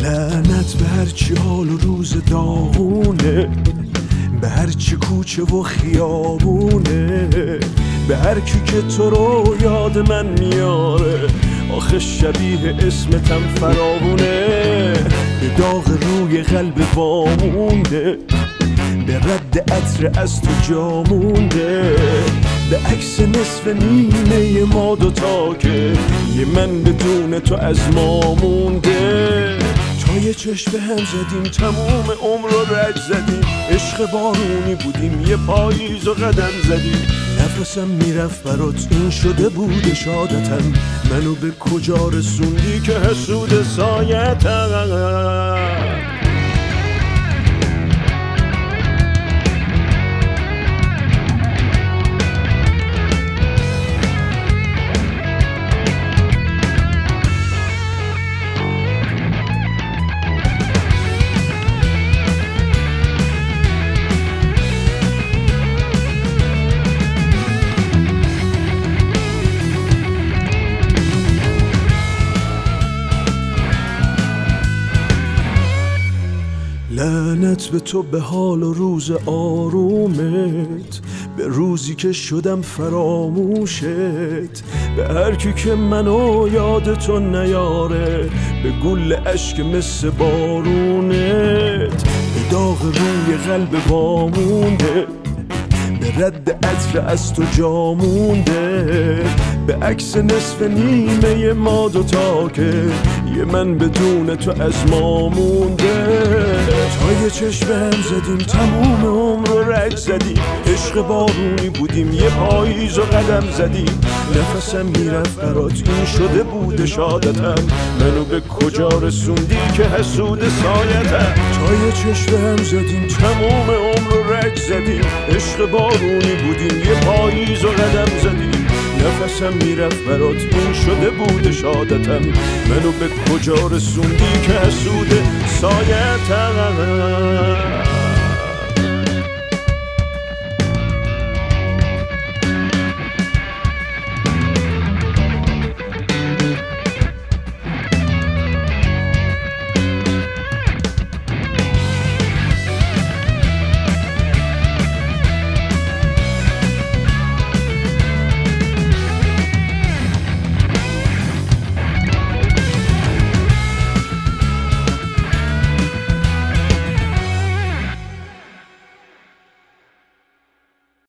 لعنت به هرچی حال و روز داغونه، به هرچی کوچه و خیابونه، به هرکی که تو رو یاد من میاره. آخه شبیه اسمتم فراوونه، به داغ روی قلب وامونده، به رد عطر از تو جامونده، به عکس نصف نیمه ما دوتا که یه من بدون تو از ما مونده. تا یه چشم به هم زدیم تموم عمر رو رد زدیم، عشق بارونی بودیم یه پاییز و قدم زدیم. نفسم میرفت برات این شده بود شادتم، منو به کجا رسوندی که حسود سایتم. لعنت به تو، به حال و روز آرومت، به روزی که شدم فراموشت، به هرکی که منو یاد تو نیاره، به گل اشک مثل بارونت، به داغ روی قلب وامونده، به رد عطر از تو جامونده، به عکس نصف نیمه ما دوتا که یه من بدون تو از ما مونده. تا یه چشم هم زدیم تموم عمر رو رد زدیم، عشق بارونی بودیم یه پاییز و قدم زدیم. نفسم میرفت برات این شده بود شادتم، منو به کجا رسوندی که حسود سایتم. تا یه چشم هم زدیم تموم عمر رو رد زدیم، عشق بارونی بودیم یه پاییز و قدم زدیم. نفسم میرفت برات این شده بود شادتم، منو به کجا رسوندی که حسود سایتم.